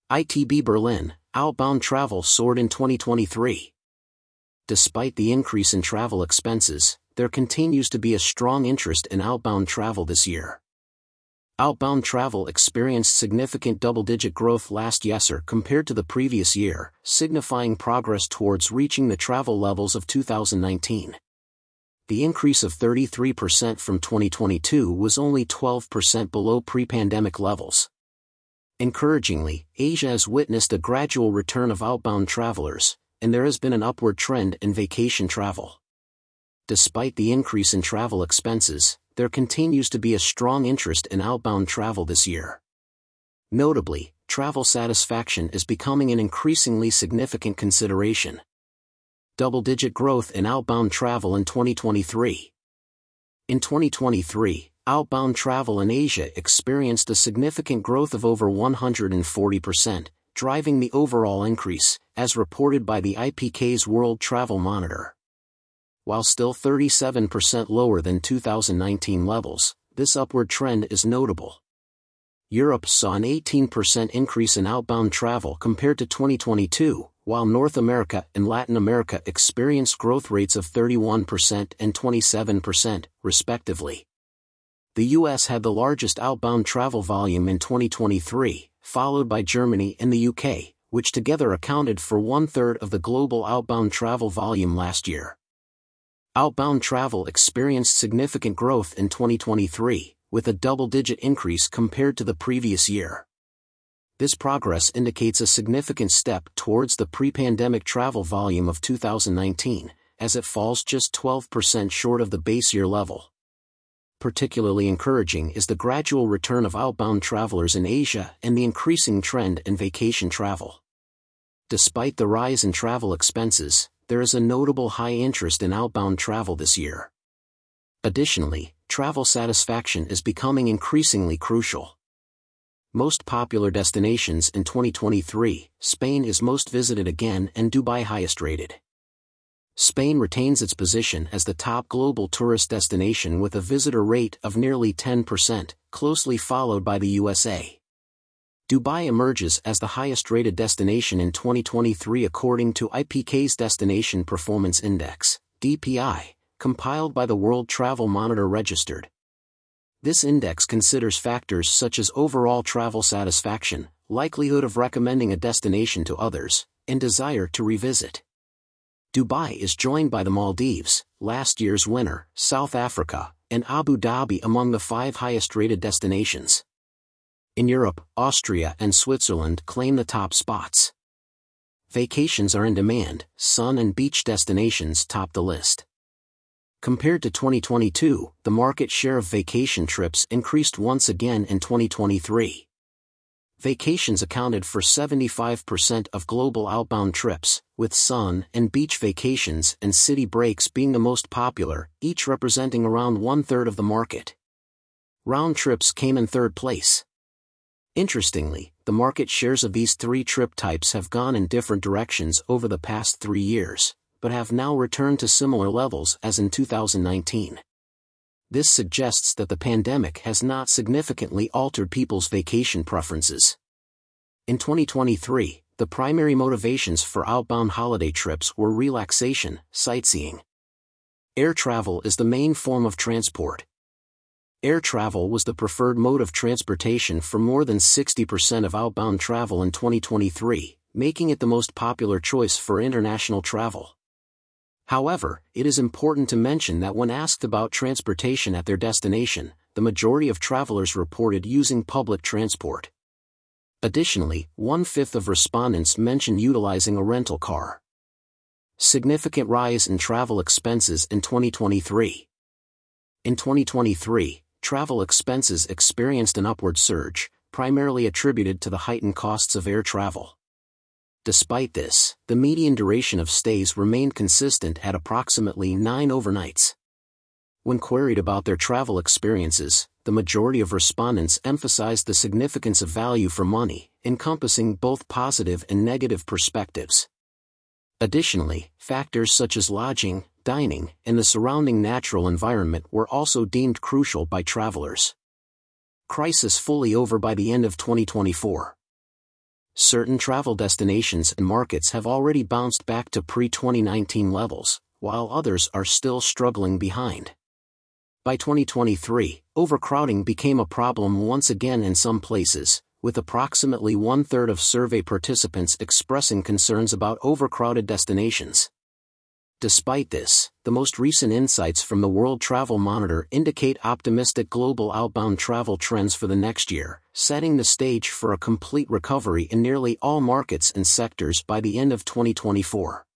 ITB Berlin, outbound travel soared in 2023. Despite the increase in travel expenses, there continues to be a strong interest in outbound travel this year. Outbound travel experienced significant double-digit growth last year compared to the previous year, signifying progress towards reaching the travel levels of 2019. The increase of 33% from 2022 was only 12% below pre-pandemic levels. Encouragingly, Asia has witnessed a gradual return of outbound travelers, and there has been an upward trend in vacation travel. Despite the increase in travel expenses, there continues to be a strong interest in outbound travel this year. Notably, travel satisfaction is becoming an increasingly significant consideration. Double-digit growth in outbound travel in 2023. In 2023, outbound travel in Asia experienced a significant growth of over 140%, driving the overall increase, as reported by the IPK's World Travel Monitor. While still 37% lower than 2019 levels, this upward trend is notable. Europe saw an 18% increase in outbound travel compared to 2022, while North America and Latin America experienced growth rates of 31% and 27%, respectively. The US had the largest outbound travel volume in 2023, followed by Germany and the UK, which together accounted for 1/3 of the global outbound travel volume last year. Outbound travel experienced significant growth in 2023, with a double-digit increase compared to the previous year. This progress indicates a significant step towards the pre-pandemic travel volume of 2019, as it falls just 12% short of the base year level. Particularly encouraging is the gradual return of outbound travelers in Asia and the increasing trend in vacation travel. Despite the rise in travel expenses, there is a notable high interest in outbound travel this year. Additionally, travel satisfaction is becoming increasingly crucial. Most popular destinations in 2023, Spain is most visited again and Dubai highest rated. Spain retains its position as the top global tourist destination with a visitor rate of nearly 10%, closely followed by the USA. Dubai emerges as the highest-rated destination in 2023 according to IPK's Destination Performance Index, DPI, compiled by the World Travel Monitor registered. This index considers factors such as overall travel satisfaction, likelihood of recommending a destination to others, and desire to revisit. Dubai is joined by the Maldives, last year's winner, South Africa, and Abu Dhabi among the 5 highest-rated destinations. In Europe, Austria and Switzerland claim the top spots. Vacations are in demand, sun and beach destinations top the list. Compared to 2022, the market share of vacation trips increased once again in 2023. Vacations accounted for 75% of global outbound trips, with sun and beach vacations and city breaks being the most popular, each representing around 1/3 of the market. Round trips came in 3rd place. Interestingly, the market shares of these 3 trip types have gone in different directions over the past 3 years, but have now returned to similar levels as in 2019. This suggests that the pandemic has not significantly altered people's vacation preferences. In 2023, the primary motivations for outbound holiday trips were relaxation, sightseeing. Air travel is the main form of transport. Air travel was the preferred mode of transportation for more than 60% of outbound travel in 2023, making it the most popular choice for international travel. However, it is important to mention that when asked about transportation at their destination, the majority of travelers reported using public transport. Additionally, 1/5 of respondents mentioned utilizing a rental car. Significant rise in travel expenses in 2023. In 2023, travel expenses experienced an upward surge, primarily attributed to the heightened costs of air travel. Despite this, the median duration of stays remained consistent at approximately 9 overnights. When queried about their travel experiences, the majority of respondents emphasized the significance of value for money, encompassing both positive and negative perspectives. Additionally, factors such as lodging, dining, and the surrounding natural environment were also deemed crucial by travelers. Crisis fully over by the end of 2024. Certain travel destinations and markets have already bounced back to pre-2019 levels, while others are still struggling behind. By 2023, overcrowding became a problem once again in some places, with approximately one-third of survey participants expressing concerns about overcrowded destinations. Despite this, the most recent insights from the World Travel Monitor indicate optimistic global outbound travel trends for the next year, setting the stage for a complete recovery in nearly all markets and sectors by the end of 2024.